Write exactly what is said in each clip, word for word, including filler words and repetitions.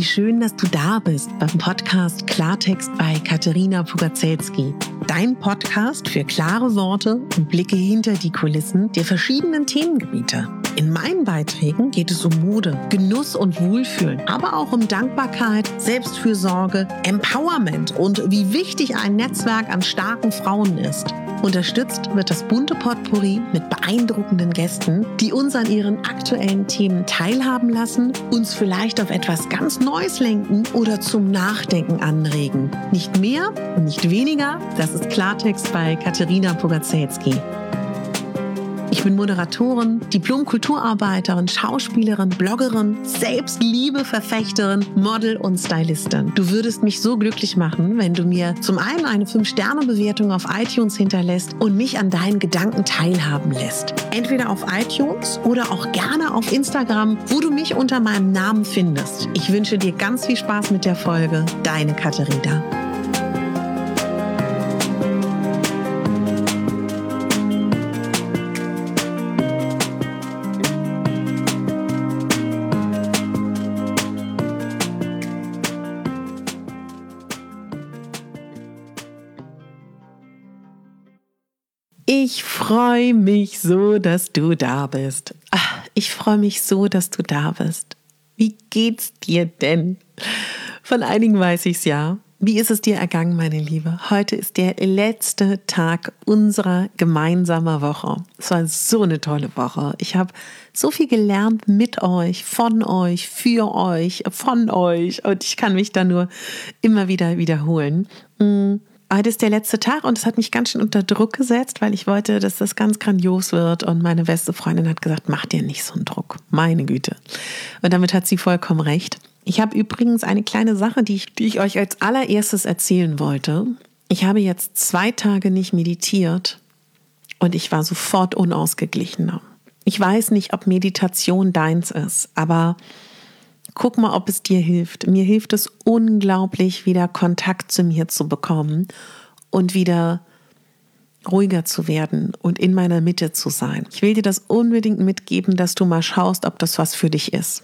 Wie schön, dass du da bist beim Podcast Klartext bei Katerina Pugacelski. Dein Podcast für klare Worte und Blicke hinter die Kulissen der verschiedenen Themengebiete. In meinen Beiträgen geht es um Mode, Genuss und Wohlfühlen, aber auch um Dankbarkeit, Selbstfürsorge, Empowerment und wie wichtig ein Netzwerk an starken Frauen ist. Unterstützt wird das bunte Potpourri mit beeindruckenden Gästen, die uns an ihren aktuellen Themen teilhaben lassen, uns vielleicht auf etwas ganz Neues lenken oder zum Nachdenken anregen. Nicht mehr und nicht weniger, das ist Klartext bei Katerina Pugacelski. Ich bin Moderatorin, Diplom-Kulturarbeiterin, Schauspielerin, Bloggerin, Selbstliebe-Verfechterin, Model und Stylistin. Du würdest mich so glücklich machen, wenn du mir zum einen eine fünf Sterne Bewertung auf iTunes hinterlässt und mich an deinen Gedanken teilhaben lässt. Entweder auf iTunes oder auch gerne auf Instagram, wo du mich unter meinem Namen findest. Ich wünsche dir ganz viel Spaß mit der Folge. Deine Katerina. Ich freue mich so, dass du da bist. Ach, ich freue mich so, dass du da bist. Wie geht's dir denn? Von einigen weiß ich's ja. Wie ist es dir ergangen, meine Liebe? Heute ist der letzte Tag unserer gemeinsamen Woche. Es war so eine tolle Woche. Ich habe so viel gelernt mit euch, von euch, für euch, von euch. Und ich kann mich da nur immer wieder wiederholen. Heute ist der letzte Tag und es hat mich ganz schön unter Druck gesetzt, weil ich wollte, dass das ganz grandios wird. Und meine beste Freundin hat gesagt, mach dir nicht so einen Druck. Meine Güte. Und damit hat sie vollkommen recht. Ich habe übrigens eine kleine Sache, die ich, die ich euch als allererstes erzählen wollte. Ich habe jetzt zwei Tage nicht meditiert und ich war sofort unausgeglichener. Ich weiß nicht, ob Meditation deins ist, aber guck mal, ob es dir hilft. Mir hilft es unglaublich, wieder Kontakt zu mir zu bekommen und wieder ruhiger zu werden und in meiner Mitte zu sein. Ich will dir das unbedingt mitgeben, dass du mal schaust, ob das was für dich ist.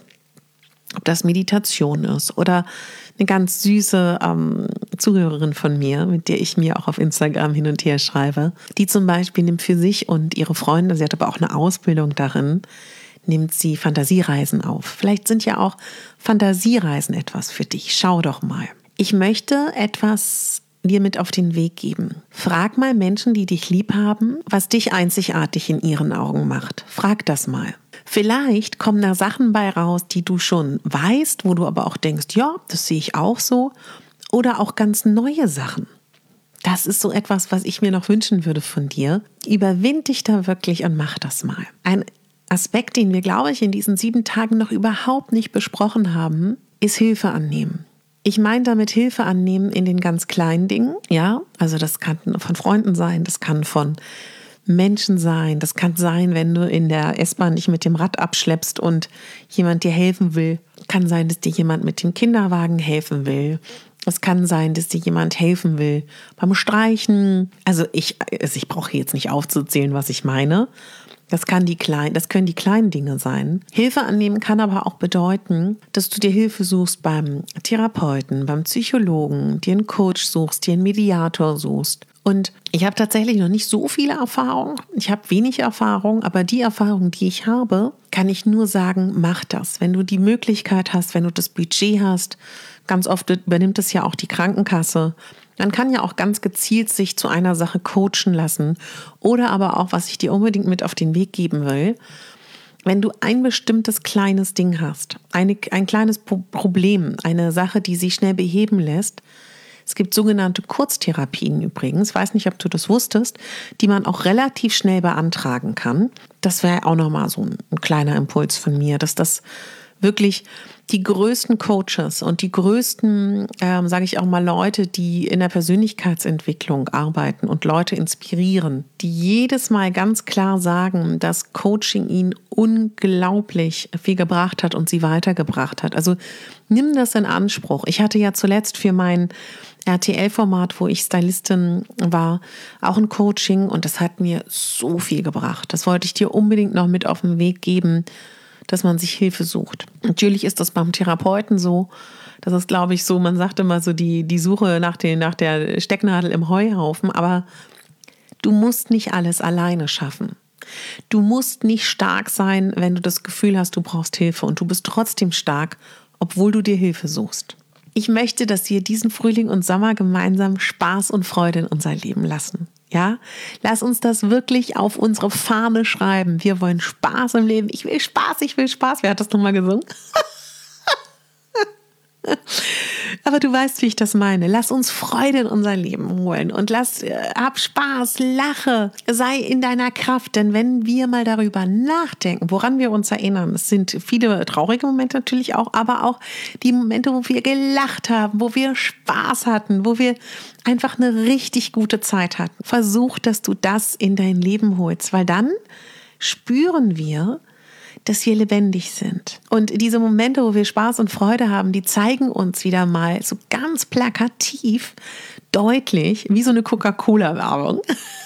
Ob das Meditation ist oder eine ganz süße ähm, Zuhörerin von mir, mit der ich mir auch auf Instagram hin und her schreibe, die zum Beispiel nimmt für sich und ihre Freunde, sie hat aber auch eine Ausbildung darin, nimmt sie Fantasiereisen auf. Vielleicht sind ja auch Fantasiereisen etwas für dich. Schau doch mal. Ich möchte etwas dir mit auf den Weg geben. Frag mal Menschen, die dich lieb haben, was dich einzigartig in ihren Augen macht. Frag das mal. Vielleicht kommen da Sachen bei raus, die du schon weißt, wo du aber auch denkst, ja, das sehe ich auch so. Oder auch ganz neue Sachen. Das ist so etwas, was ich mir noch wünschen würde von dir. Überwind dich da wirklich und mach das mal. Ein Aspekt, den wir, glaube ich, in diesen sieben Tagen noch überhaupt nicht besprochen haben, ist Hilfe annehmen. Ich meine damit Hilfe annehmen in den ganz kleinen Dingen, ja, also das kann von Freunden sein, das kann von Menschen sein, das kann sein, wenn du in der S-Bahn dich mit dem Rad abschleppst und jemand dir helfen will, kann sein, dass dir jemand mit dem Kinderwagen helfen will. Es kann sein, dass dir jemand helfen will beim Streichen. Also ich, also ich brauche jetzt nicht aufzuzählen, was ich meine. Das kann die kleinen, das können die kleinen Dinge sein. Hilfe annehmen kann aber auch bedeuten, dass du dir Hilfe suchst beim Therapeuten, beim Psychologen, dir einen Coach suchst, dir einen Mediator suchst. Und ich habe tatsächlich noch nicht so viele Erfahrungen. Ich habe wenig Erfahrung, aber die Erfahrung, die ich habe, kann ich nur sagen, mach das. Wenn du die Möglichkeit hast, wenn du das Budget hast, ganz oft übernimmt es ja auch die Krankenkasse. Man kann ja auch ganz gezielt sich zu einer Sache coachen lassen oder aber auch, was ich dir unbedingt mit auf den Weg geben will, wenn du ein bestimmtes kleines Ding hast, eine, ein kleines Problem, eine Sache, die sich schnell beheben lässt. Es gibt sogenannte Kurztherapien übrigens, weiß nicht, ob du das wusstest, die man auch relativ schnell beantragen kann. Das wäre auch nochmal so ein, ein kleiner Impuls von mir, dass das wirklich die größten Coaches und die größten, ähm, sage ich auch mal, Leute, die in der Persönlichkeitsentwicklung arbeiten und Leute inspirieren, die jedes Mal ganz klar sagen, dass Coaching ihnen unglaublich viel gebracht hat und sie weitergebracht hat. Also nimm das in Anspruch. Ich hatte ja zuletzt für mein R T L-Format, wo ich Stylistin war, auch ein Coaching und das hat mir so viel gebracht. Das wollte ich dir unbedingt noch mit auf den Weg geben, dass man sich Hilfe sucht. Natürlich ist das beim Therapeuten so, Das ist, glaube ich, so, man sagt immer so die, die Suche nach, den, nach der Stecknadel im Heuhaufen. Aber du musst nicht alles alleine schaffen. Du musst nicht stark sein, wenn du das Gefühl hast, du brauchst Hilfe. Und du bist trotzdem stark, obwohl du dir Hilfe suchst. Ich möchte, dass wir diesen Frühling und Sommer gemeinsam Spaß und Freude in unser Leben lassen. Ja, lass uns das wirklich auf unsere Fahne schreiben. Wir wollen Spaß im Leben. Ich will Spaß, ich will Spaß. Wer hat das nochmal gesungen? Aber du weißt, wie ich das meine. Lass uns Freude in unser Leben holen und lass, äh, hab Spaß, lache, sei in deiner Kraft. Denn wenn wir mal darüber nachdenken, woran wir uns erinnern, es sind viele traurige Momente natürlich auch, aber auch die Momente, wo wir gelacht haben, wo wir Spaß hatten, wo wir einfach eine richtig gute Zeit hatten. Versuch, dass du das in dein Leben holst, weil dann spüren wir, dass wir lebendig sind. Und diese Momente, wo wir Spaß und Freude haben, die zeigen uns wieder mal so ganz plakativ, deutlich, wie so eine Coca-Cola-Werbung,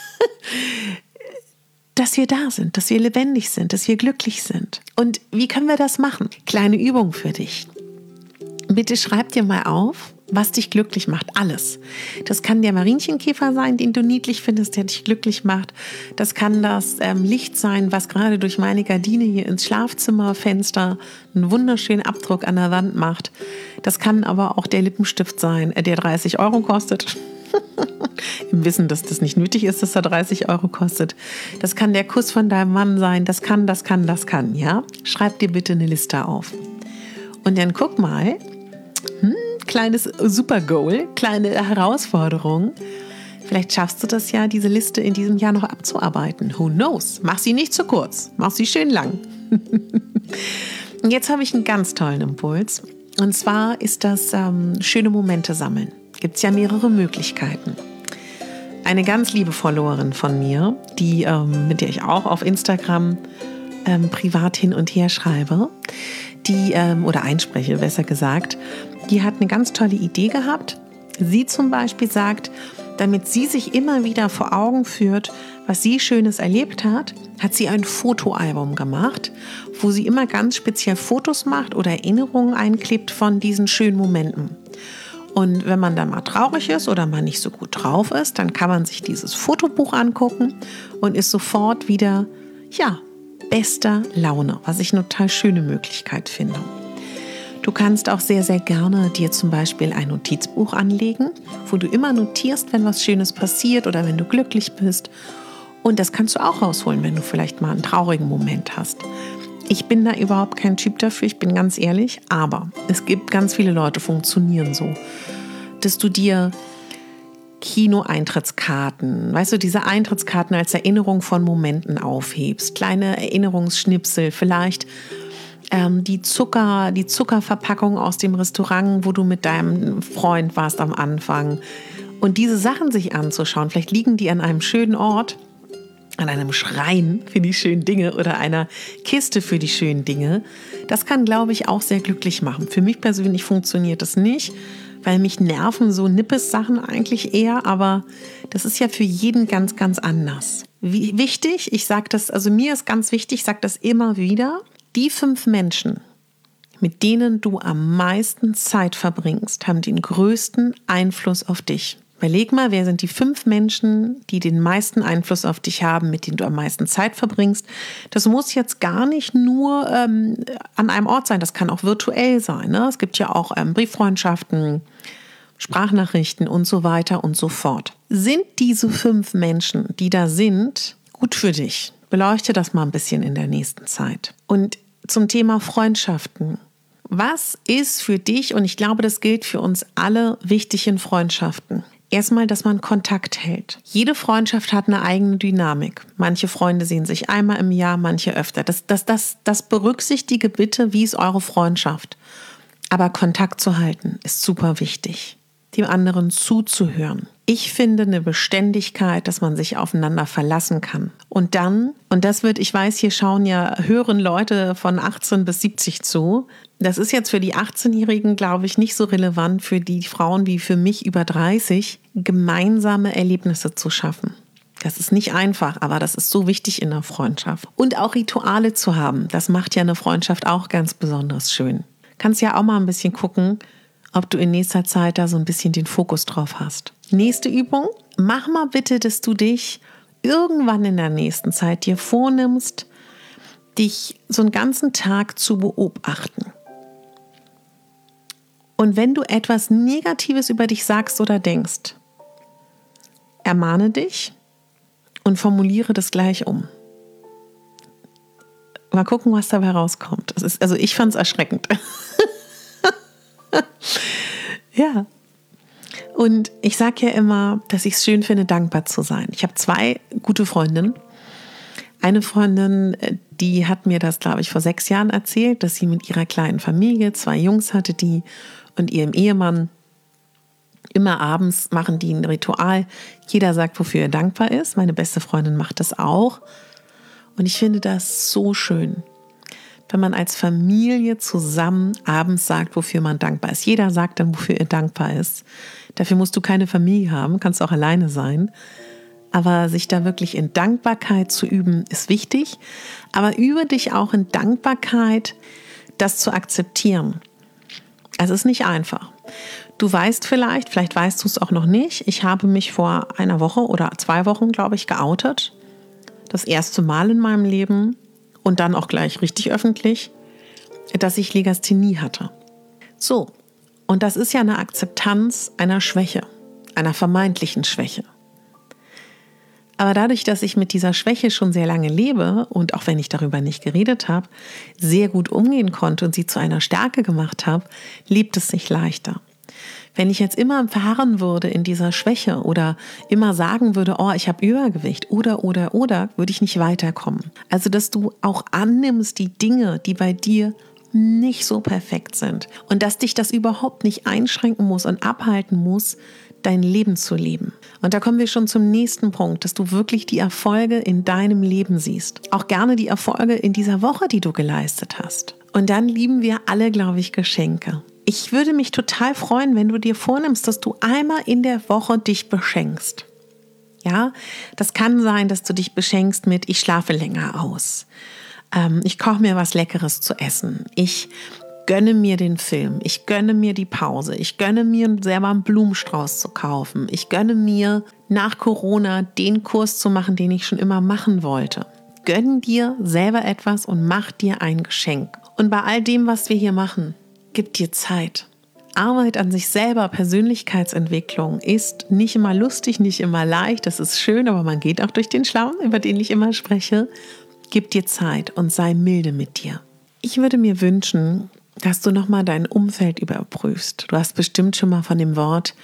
dass wir da sind, dass wir lebendig sind, dass wir glücklich sind. Und wie können wir das machen? Kleine Übung für dich. Bitte schreib dir mal auf, was dich glücklich macht. Alles. Das kann der Marienkäfer sein, den du niedlich findest, der dich glücklich macht. Das kann das ähm, Licht sein, was gerade durch meine Gardine hier ins Schlafzimmerfenster einen wunderschönen Abdruck an der Wand macht. Das kann aber auch der Lippenstift sein, äh, der dreißig Euro kostet. Im Wissen, dass das nicht nötig ist, dass er dreißig Euro kostet. Das kann der Kuss von deinem Mann sein. Das kann, das kann, das kann. Ja? Schreib dir bitte eine Liste auf. Und dann guck mal, hm, kleines Super-Goal, kleine Herausforderung. Vielleicht schaffst du das ja, diese Liste in diesem Jahr noch abzuarbeiten. Who knows? Mach sie nicht zu kurz. Mach sie schön lang. Und jetzt habe ich einen ganz tollen Impuls. Und zwar ist das ähm, schöne Momente sammeln. Gibt es ja mehrere Möglichkeiten. Eine ganz liebe Followerin von mir, die, ähm, mit der ich auch auf Instagram ähm, privat hin und her schreibe, die, ähm, oder einspreche, besser gesagt, die hat eine ganz tolle Idee gehabt. Sie zum Beispiel sagt, damit sie sich immer wieder vor Augen führt, was sie Schönes erlebt hat, hat sie ein Fotoalbum gemacht, wo sie immer ganz speziell Fotos macht oder Erinnerungen einklebt von diesen schönen Momenten. Und wenn man dann mal traurig ist oder mal nicht so gut drauf ist, dann kann man sich dieses Fotobuch angucken und ist sofort wieder, ja, bester Laune, was ich eine total schöne Möglichkeit finde. Du kannst auch sehr, sehr gerne dir zum Beispiel ein Notizbuch anlegen, wo du immer notierst, wenn was Schönes passiert oder wenn du glücklich bist. Und das kannst du auch rausholen, wenn du vielleicht mal einen traurigen Moment hast. Ich bin da überhaupt kein Typ dafür, ich bin ganz ehrlich, aber es gibt ganz viele Leute, die funktionieren so, dass du dir Kino-Eintrittskarten, weißt du, diese Eintrittskarten als Erinnerung von Momenten aufhebst, kleine Erinnerungsschnipsel, vielleicht ähm, die Zucker, die Zuckerverpackung aus dem Restaurant, wo du mit deinem Freund warst am Anfang. Und diese Sachen sich anzuschauen, vielleicht liegen die an einem schönen Ort, an einem Schrein für die schönen Dinge oder einer Kiste für die schönen Dinge. Das kann, glaube ich, auch sehr glücklich machen. Für mich persönlich funktioniert das nicht, weil mich nerven so Nippes-Sachen eigentlich eher, aber das ist ja für jeden ganz, ganz anders. Wie wichtig, ich sage das, also mir ist ganz wichtig, ich sage das immer wieder, die fünf Menschen, mit denen du am meisten Zeit verbringst, haben den größten Einfluss auf dich. Überleg mal, wer sind die fünf Menschen, die den meisten Einfluss auf dich haben, mit denen du am meisten Zeit verbringst. Das muss jetzt gar nicht nur ähm, an einem Ort sein, das kann auch virtuell sein. Ne? Es gibt ja auch ähm, Brieffreundschaften, Sprachnachrichten und so weiter und so fort. Sind diese fünf Menschen, die da sind, gut für dich? Beleuchte das mal ein bisschen in der nächsten Zeit. Und zum Thema Freundschaften. Was ist für dich, und ich glaube, das gilt für uns alle, wichtig in Freundschaften? Erstmal, dass man Kontakt hält. Jede Freundschaft hat eine eigene Dynamik. Manche Freunde sehen sich einmal im Jahr, manche öfter. Das, das, das, das berücksichtige bitte, wie ist eure Freundschaft. Aber Kontakt zu halten ist super wichtig. Dem anderen zuzuhören. Ich finde eine Beständigkeit, dass man sich aufeinander verlassen kann. Und dann, und das wird, ich weiß, hier schauen ja, hören Leute von achtzehn bis siebzig zu. Das ist jetzt für die achtzehnjährigen, glaube ich, nicht so relevant, für die Frauen wie für mich über dreißig, gemeinsame Erlebnisse zu schaffen. Das ist nicht einfach, aber das ist so wichtig in der Freundschaft. Und auch Rituale zu haben, das macht ja eine Freundschaft auch ganz besonders schön. Kannst ja auch mal ein bisschen gucken, ob du in nächster Zeit da so ein bisschen den Fokus drauf hast. Nächste Übung. Mach mal bitte, dass du dich irgendwann in der nächsten Zeit dir vornimmst, dich so einen ganzen Tag zu beobachten. Und wenn du etwas Negatives über dich sagst oder denkst, ermahne dich und formuliere das gleich um. Mal gucken, was dabei rauskommt. Das ist, also ich fand es erschreckend. Ja. Und ich sage ja immer, dass ich es schön finde, dankbar zu sein. Ich habe zwei gute Freundinnen. Eine Freundin, die hat mir das, glaube ich, vor sechs Jahren erzählt, dass sie mit ihrer kleinen Familie zwei Jungs hatte, die und ihrem Ehemann immer abends machen die ein Ritual. Jeder sagt, wofür er dankbar ist. Meine beste Freundin macht das auch. Und ich finde das so schön, wenn man als Familie zusammen abends sagt, wofür man dankbar ist. Jeder sagt dann, wofür er dankbar ist. Dafür musst du keine Familie haben, kannst auch alleine sein. Aber sich da wirklich in Dankbarkeit zu üben, ist wichtig. Aber übe dich auch in Dankbarkeit, das zu akzeptieren. Es ist nicht einfach. Du weißt vielleicht, vielleicht weißt du es auch noch nicht, ich habe mich vor einer Woche oder zwei Wochen, glaube ich, geoutet. Das erste Mal in meinem Leben und dann auch gleich richtig öffentlich, dass ich Legasthenie hatte. So, und das ist ja eine Akzeptanz einer Schwäche, einer vermeintlichen Schwäche. Aber dadurch, dass ich mit dieser Schwäche schon sehr lange lebe und auch wenn ich darüber nicht geredet habe, sehr gut umgehen konnte und sie zu einer Stärke gemacht habe, lebt es sich leichter. Wenn ich jetzt immer verharren würde in dieser Schwäche oder immer sagen würde, oh, ich habe Übergewicht oder, oder, oder, würde ich nicht weiterkommen. Also, dass du auch annimmst die Dinge, die bei dir nicht so perfekt sind und dass dich das überhaupt nicht einschränken muss und abhalten muss, dein Leben zu leben. Und da kommen wir schon zum nächsten Punkt, dass du wirklich die Erfolge in deinem Leben siehst. Auch gerne die Erfolge in dieser Woche, die du geleistet hast. Und dann lieben wir alle, glaube ich, Geschenke. Ich würde mich total freuen, wenn du dir vornimmst, dass du einmal in der Woche dich beschenkst. Ja, das kann sein, dass du dich beschenkst mit, ich schlafe länger aus. Ähm, ich koche mir was Leckeres zu essen. Ich gönne mir den Film. Ich gönne mir die Pause. Ich gönne mir selber einen Blumenstrauß zu kaufen. Ich gönne mir nach Corona den Kurs zu machen, den ich schon immer machen wollte. Gönn dir selber etwas und mach dir ein Geschenk. Und bei all dem, was wir hier machen, gib dir Zeit. Arbeit an sich selber, Persönlichkeitsentwicklung ist nicht immer lustig, nicht immer leicht. Das ist schön, aber man geht auch durch den Schlamm, über den ich immer spreche. Gib dir Zeit und sei milde mit dir. Ich würde mir wünschen, dass du nochmal dein Umfeld überprüfst. Du hast bestimmt schon mal von dem Wort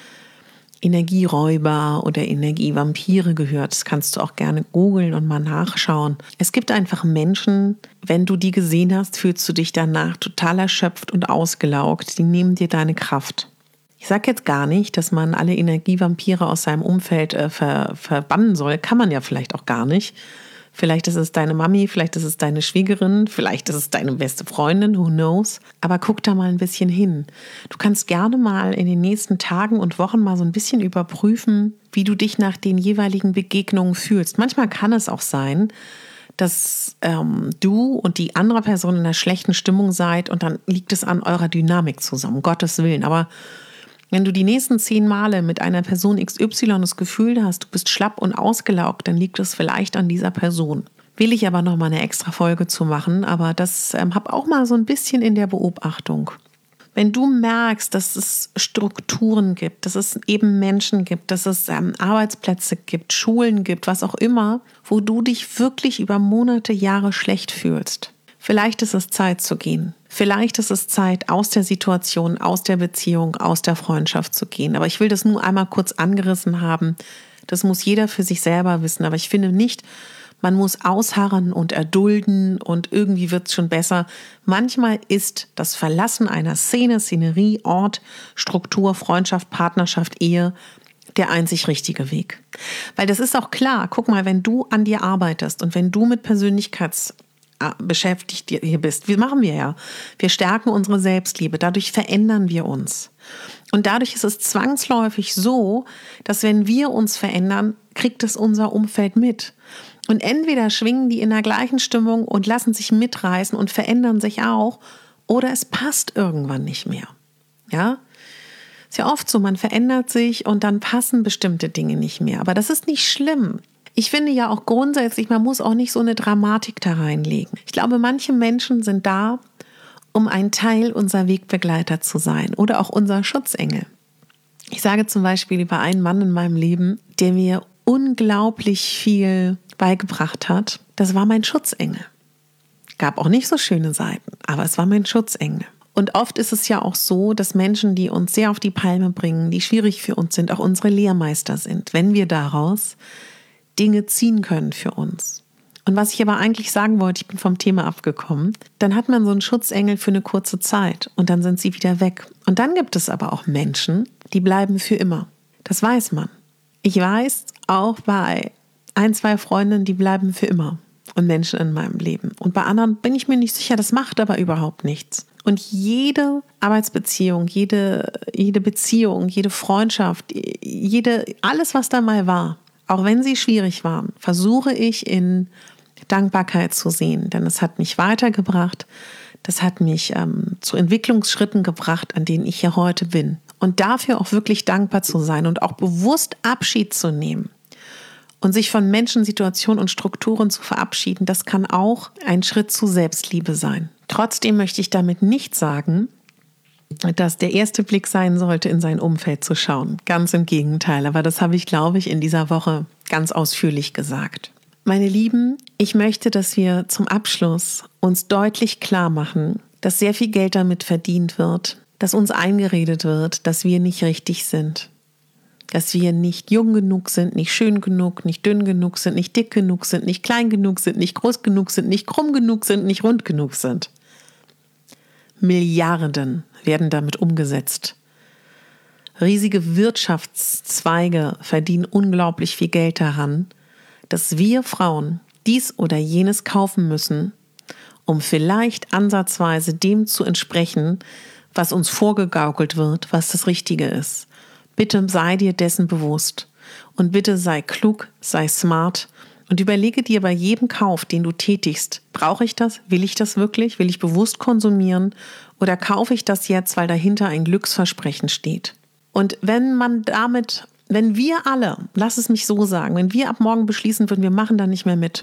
Energieräuber oder Energievampire gehört. Das kannst du auch gerne googeln und mal nachschauen. Es gibt einfach Menschen, wenn du die gesehen hast, fühlst du dich danach total erschöpft und ausgelaugt. Die nehmen dir deine Kraft. Ich sage jetzt gar nicht, dass man alle Energievampire aus seinem Umfeld äh, ver- verbannen soll. Kann man ja vielleicht auch gar nicht. Vielleicht ist es deine Mami, vielleicht ist es deine Schwiegerin, vielleicht ist es deine beste Freundin, who knows. Aber guck da mal ein bisschen hin. Du kannst gerne mal in den nächsten Tagen und Wochen mal so ein bisschen überprüfen, wie du dich nach den jeweiligen Begegnungen fühlst. Manchmal kann es auch sein, dass ähm, du und die andere Person in einer schlechten Stimmung seid und dann liegt es an eurer Dynamik zusammen, um Gottes Willen. Aber wenn du die nächsten zehn Male mit einer Person X Y das Gefühl hast, du bist schlapp und ausgelaugt, dann liegt es vielleicht an dieser Person. Will ich aber noch mal eine extra Folge zu machen, aber das ähm, hab auch mal so ein bisschen in der Beobachtung. Wenn du merkst, dass es Strukturen gibt, dass es eben Menschen gibt, dass es ähm, Arbeitsplätze gibt, Schulen gibt, was auch immer, wo du dich wirklich über Monate, Jahre schlecht fühlst, vielleicht ist es Zeit zu gehen. Vielleicht ist es Zeit, aus der Situation, aus der Beziehung, aus der Freundschaft zu gehen. Aber ich will das nur einmal kurz angerissen haben. Das muss jeder für sich selber wissen. Aber ich finde nicht, man muss ausharren und erdulden und irgendwie wird es schon besser. Manchmal ist das Verlassen einer Szene, Szenerie, Ort, Struktur, Freundschaft, Partnerschaft, Ehe der einzig richtige Weg. Weil das ist auch klar. Guck mal, wenn du an dir arbeitest und wenn du mit Persönlichkeits beschäftigt hier bist. Wie machen wir ja? Wir stärken unsere Selbstliebe. Dadurch verändern wir uns. Und dadurch ist es zwangsläufig so, dass wenn wir uns verändern, kriegt es unser Umfeld mit. Und entweder schwingen die in der gleichen Stimmung und lassen sich mitreißen und verändern sich auch, oder es passt irgendwann nicht mehr. Ja? Ist ja oft so, man verändert sich und dann passen bestimmte Dinge nicht mehr. Aber das ist nicht schlimm. Ich finde ja auch grundsätzlich, man muss auch nicht so eine Dramatik da reinlegen. Ich glaube, manche Menschen sind da, um ein Teil unserer Wegbegleiter zu sein oder auch unser Schutzengel. Ich sage zum Beispiel über einen Mann in meinem Leben, der mir unglaublich viel beigebracht hat. Das war mein Schutzengel. Gab auch nicht so schöne Seiten, aber es war mein Schutzengel. Und oft ist es ja auch so, dass Menschen, die uns sehr auf die Palme bringen, die schwierig für uns sind, auch unsere Lehrmeister sind, wenn wir daraus Dinge ziehen können für uns. Und was ich aber eigentlich sagen wollte, ich bin vom Thema abgekommen, dann hat man so einen Schutzengel für eine kurze Zeit und dann sind sie wieder weg. Und dann gibt es aber auch Menschen, die bleiben für immer. Das weiß man. Ich weiß auch bei ein, zwei Freundinnen, die bleiben für immer und Menschen in meinem Leben. Und bei anderen bin ich mir nicht sicher, das macht aber überhaupt nichts. Und jede Arbeitsbeziehung, jede, jede Beziehung, jede Freundschaft, jede, alles, was da mal war, auch wenn sie schwierig waren, versuche ich in Dankbarkeit zu sehen. Denn es hat mich weitergebracht, das hat mich ähm, zu Entwicklungsschritten gebracht, an denen ich hier heute bin. Und dafür auch wirklich dankbar zu sein und auch bewusst Abschied zu nehmen und sich von Menschen, Situationen und Strukturen zu verabschieden, das kann auch ein Schritt zu Selbstliebe sein. Trotzdem möchte ich damit nicht sagen, dass der erste Blick sein sollte, in sein Umfeld zu schauen. Ganz im Gegenteil, aber das habe ich, glaube ich, in dieser Woche ganz ausführlich gesagt. Meine Lieben, ich möchte, dass wir zum Abschluss uns deutlich klar machen, dass sehr viel Geld damit verdient wird, dass uns eingeredet wird, dass wir nicht richtig sind. Dass wir nicht jung genug sind, nicht schön genug, nicht dünn genug sind, nicht dick genug sind, nicht klein genug sind, nicht groß genug sind, nicht krumm genug sind, nicht rund genug sind. Milliarden werden damit umgesetzt. Riesige Wirtschaftszweige verdienen unglaublich viel Geld daran, dass wir Frauen dies oder jenes kaufen müssen, um vielleicht ansatzweise dem zu entsprechen, was uns vorgegaukelt wird, was das Richtige ist. Bitte sei dir dessen bewusst und bitte sei klug, sei smart und überlege dir bei jedem Kauf, den du tätigst, brauche ich das? Will ich das wirklich? Will ich bewusst konsumieren? Oder kaufe ich das jetzt, weil dahinter ein Glücksversprechen steht? Und wenn man damit, wenn wir alle, lass es mich so sagen, wenn wir ab morgen beschließen würden, wir machen da nicht mehr mit.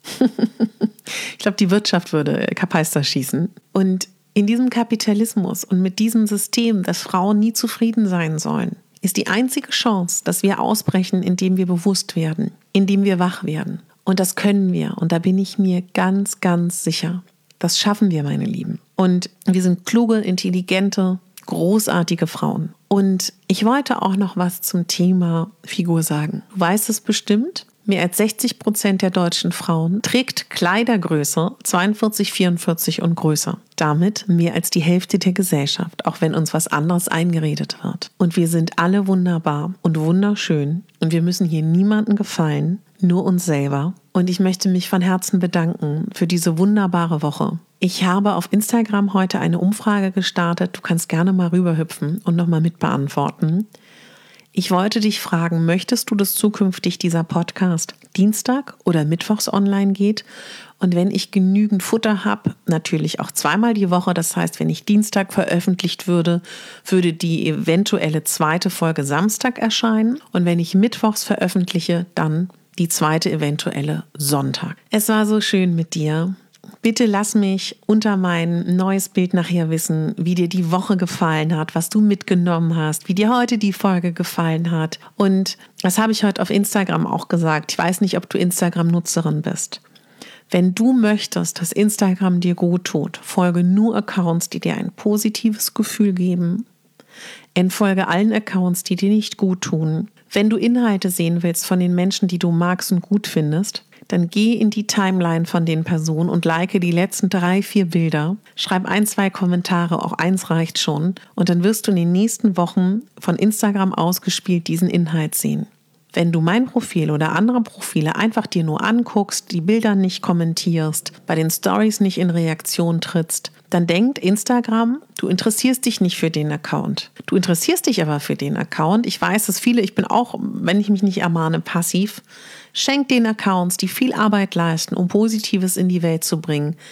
Ich glaube, die Wirtschaft würde Kapeister schießen. Und in diesem Kapitalismus und mit diesem System, dass Frauen nie zufrieden sein sollen, ist die einzige Chance, dass wir ausbrechen, indem wir bewusst werden, indem wir wach werden. Und das können wir. Und da bin ich mir ganz, ganz sicher. Das schaffen wir, meine Lieben. Und wir sind kluge, intelligente, großartige Frauen. Und ich wollte auch noch was zum Thema Figur sagen. Du weißt es bestimmt, mehr als sechzig Prozent der deutschen Frauen trägt Kleidergröße zweiundvierzig, vierundvierzig und größer. Damit mehr als die Hälfte der Gesellschaft, auch wenn uns was anderes eingeredet wird. Und wir sind alle wunderbar und wunderschön und wir müssen hier niemandem gefallen, nur uns selber. Und ich möchte mich von Herzen bedanken für diese wunderbare Woche. Ich habe auf Instagram heute eine Umfrage gestartet. Du kannst gerne mal rüberhüpfen und nochmal mitbeantworten. Ich wollte dich fragen, möchtest du, dass zukünftig dieser Podcast Dienstag oder Mittwochs online geht? Und wenn ich genügend Futter habe, natürlich auch zweimal die Woche. Das heißt, wenn ich Dienstag veröffentlicht würde, würde die eventuelle zweite Folge Samstag erscheinen. Und wenn ich Mittwochs veröffentliche, dann die zweite eventuelle Sonntag. Es war so schön mit dir. Bitte lass mich unter mein neues Bild nachher wissen, wie dir die Woche gefallen hat, was du mitgenommen hast, wie dir heute die Folge gefallen hat. Und das habe ich heute auf Instagram auch gesagt. Ich weiß nicht, ob du Instagram-Nutzerin bist. Wenn du möchtest, dass Instagram dir gut tut, folge nur Accounts, die dir ein positives Gefühl geben. Entfolge allen Accounts, die dir nicht gut tun. Wenn du Inhalte sehen willst von den Menschen, die du magst und gut findest, dann geh in die Timeline von den Personen und like die letzten drei, vier Bilder. Schreib ein, zwei Kommentare, auch eins reicht schon. Und dann wirst du in den nächsten Wochen von Instagram ausgespielt diesen Inhalt sehen. Wenn du mein Profil oder andere Profile einfach dir nur anguckst, die Bilder nicht kommentierst, bei den Stories nicht in Reaktion trittst, dann denkt Instagram, du interessierst dich nicht für den Account. Du interessierst dich aber für den Account. Ich weiß, dass viele, ich bin auch, wenn ich mich nicht ermahne, passiv. Schenk den Accounts, die viel Arbeit leisten, um Positives in die Welt zu bringen,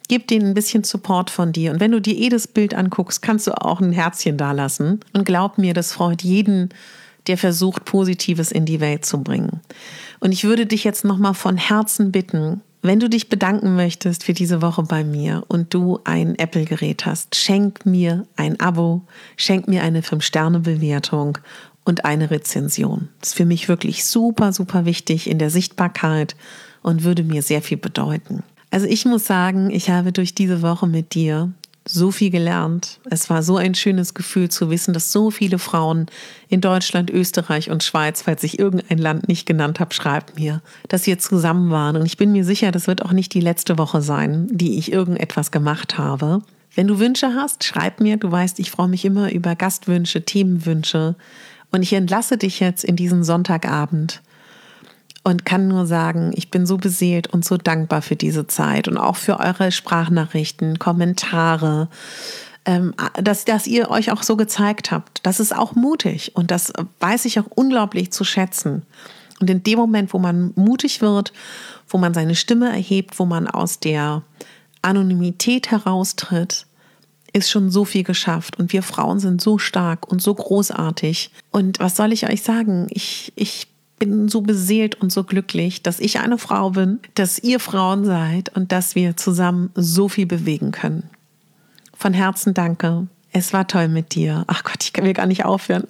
Gib denen ein bisschen Support von dir. Und wenn du dir eh das Bild anguckst, kannst du auch ein Herzchen dalassen. Und glaub mir, das freut jeden, der versucht, Positives in die Welt zu bringen. Und ich würde dich jetzt nochmal von Herzen bitten, wenn du dich bedanken möchtest für diese Woche bei mir und du ein Apple-Gerät hast, schenk mir ein Abo, schenk mir eine fünf Sterne Bewertung und eine Rezension. Das ist für mich wirklich super, super wichtig in der Sichtbarkeit und würde mir sehr viel bedeuten. Also ich muss sagen, ich habe durch diese Woche mit dir so viel gelernt. Es war so ein schönes Gefühl zu wissen, dass so viele Frauen in Deutschland, Österreich und Schweiz, falls ich irgendein Land nicht genannt habe, schreibt mir, dass wir zusammen waren. Und ich bin mir sicher, das wird auch nicht die letzte Woche sein, die ich irgendetwas gemacht habe. Wenn du Wünsche hast, schreib mir. Du weißt, ich freue mich immer über Gastwünsche, Themenwünsche. Und ich entlasse dich jetzt in diesen Sonntagabend. Und kann nur sagen, ich bin so beseelt und so dankbar für diese Zeit und auch für eure Sprachnachrichten, Kommentare, ähm, dass, dass ihr euch auch so gezeigt habt. Das ist auch mutig und das weiß ich auch unglaublich zu schätzen. Und in dem Moment, wo man mutig wird, wo man seine Stimme erhebt, wo man aus der Anonymität heraustritt, ist schon so viel geschafft. Und wir Frauen sind so stark und so großartig. Und was soll ich euch sagen? Ich, ich bin so beseelt und so glücklich, dass ich eine Frau bin, dass ihr Frauen seid und dass wir zusammen so viel bewegen können. Von Herzen danke. Es war toll mit dir. Ach Gott, ich kann mir gar nicht aufhören.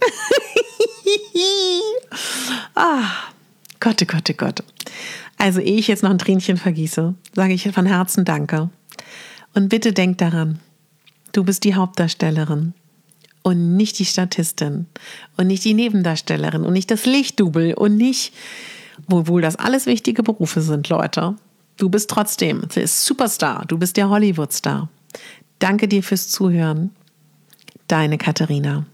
ah, Gott, Gott, Gott. Also ehe ich jetzt noch ein Tränchen vergieße, sage ich von Herzen danke. Und bitte denk daran, du bist die Hauptdarstellerin. Und nicht die Statistin und nicht die Nebendarstellerin und nicht das Lichtdouble und nicht, obwohl das alles wichtige Berufe sind, Leute. Du bist trotzdem der Superstar, du bist der Hollywoodstar. Danke dir fürs Zuhören. Deine Katharina.